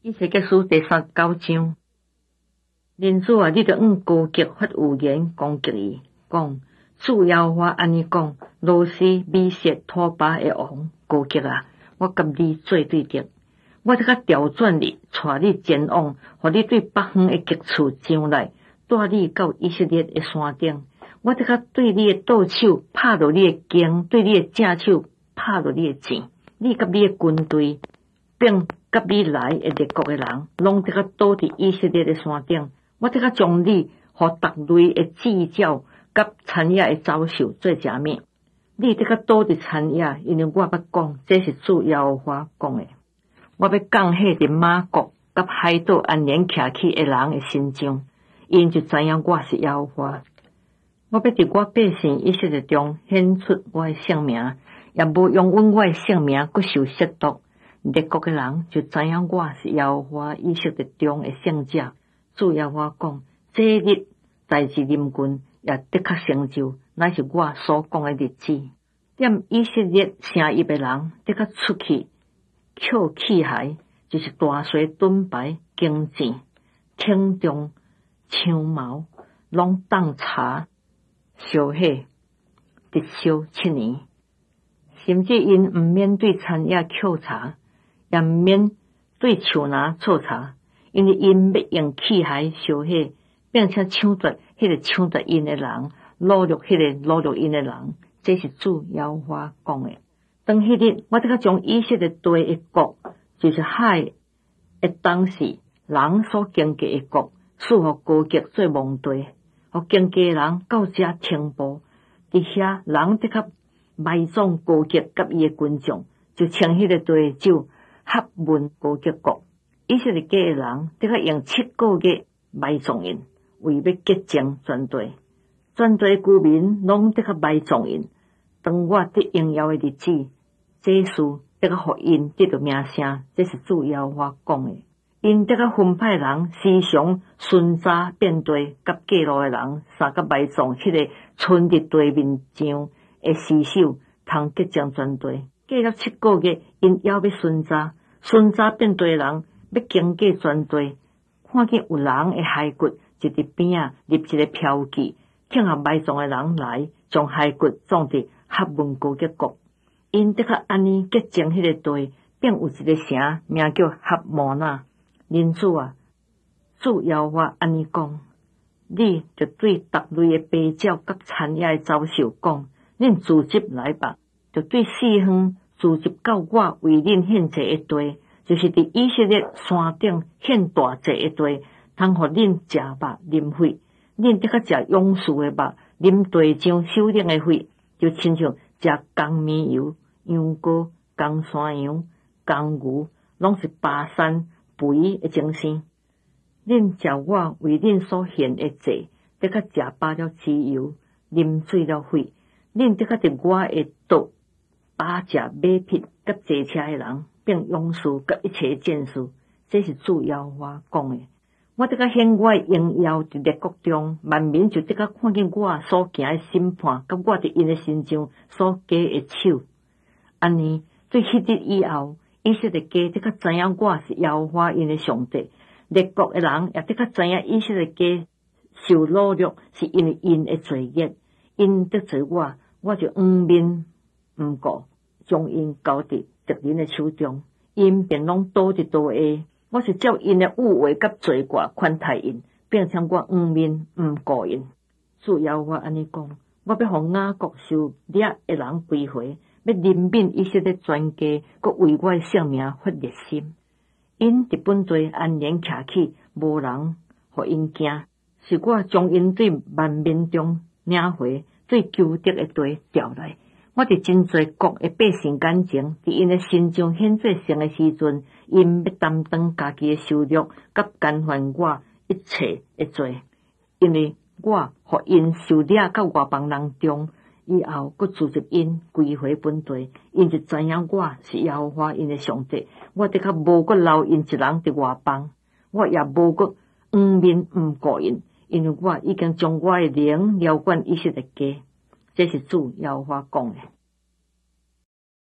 以西结书第39章，人主啊，你着高极发有言攻击伊，讲主耶和华安尼讲：罗斯、米色、土巴的王高极啊，我甲你做对敌，我这个调转你，带你前往，互你对北方的极处上来，带你到以色列的山顶。我这个对你的倒手拍落你的肩，对你的正手拍落你的钱，你甲你的军队，并甲你来的列国的人，拢这个倒伫以色列的山顶。我这个将你互逐类的计较甲产业的遭受做食物。你这个倒伫产业，因为我捌讲，这是主耶和华讲的。我要降下伫马国甲海岛安然徛起的人的身上，因就知影我是耶和华。我要伫我百姓以色列中显出我的圣名，也无用阮我的圣名搁受亵渎。列国的人就知影我是耶和华以色列中的圣者。主耶和华讲，这日代志临近，也的确成就，乃是我所讲的日子。踮以色列城邑的人，的确出去捡器械，就是大锤、盾牌、弓箭、挺重、枪矛，拢当查烧火，直烧7年。甚至因毋免对田野抾查，也毋免对树林错查，因为因要用器械烧火，并且抢夺迄个抢夺因的人，掳掠迄个掳掠因的人。这是主耶和华讲的。当迄日，我这个将以色列地的国，就是海的当时人所经过的国，赐予高极做蒙地，互经过的人到遮停步。伫遐人的确埋葬高极甲伊的军将，就请迄个地主合问高极国。以色列家的人的确用7个月埋葬因，为要洁净全地。全地居民拢的确埋葬因。当我得荣耀的日子，这事的确互因得到名声。这是主耶和华讲的。因的确分派人时常巡查遍地，甲过路的人三甲埋葬迄个存伫地面上的尸首，通洁净全地。过了7个月，因还要巡查遍地的人要经过全地，看见有人的骸骨，就伫边仔立一个标记，请下埋葬的人来，将骸骨装伫合问高极国。因的确安尼洁净迄个地，并有一个城名叫合摩纳。人主啊，主耶和华安尼讲，你就对逐类的白鸟甲田野的走兽讲，恁自集来吧，就对四方自集到我为恁献祭的地，就是伫以色列山顶献大祭的地，通互恁食肉啉血。恁得较食勇士的肉，啉地上首领的血，就亲像食公绵油、羊羔、公山羊、公牛，拢是巴山肥的精生。恁食我为恁所献的祭，得较食饱了脂油，啉水了血。恁得较伫我的道把食马匹甲坐车的人，并勇士甲一切战士。这是主耶和华讲的。我得较显我的荣耀伫列国中，万民就得较看见我所行的审判，甲我伫因的身上所加的手。安尼，对迄日以后，以色列家得较知影我是耶和华因的上帝。列国的人也得较知影以色列家受掳掠是因为因的罪孽。因得罪我就面毋顾，将因交伫敌人的手中，因便拢倒伫倒下。我是照因的污秽甲罪过宽待因，并且我面毋顾因。主耶和华安尼讲，我要互雅各受掠的人归回，要怜悯以色列全家，搁为我的圣名发热心。因伫本地安然徛起，无人互因惊。是我将因对万民中领回，对求得的地调来。我伫真侪国的百姓眼前，伫因的身上显做圣的时阵，因要担当家己的羞辱，甲干犯我一切的罪。因为我互因受掠到外邦人中，以后佫自集因归回本地，因就知影我是耶和华因的上帝。我的确无佫留因一人伫外邦，我也无佫面毋顾因，因为我已经将我的灵浇灌以色列家。这是主耶和华讲的。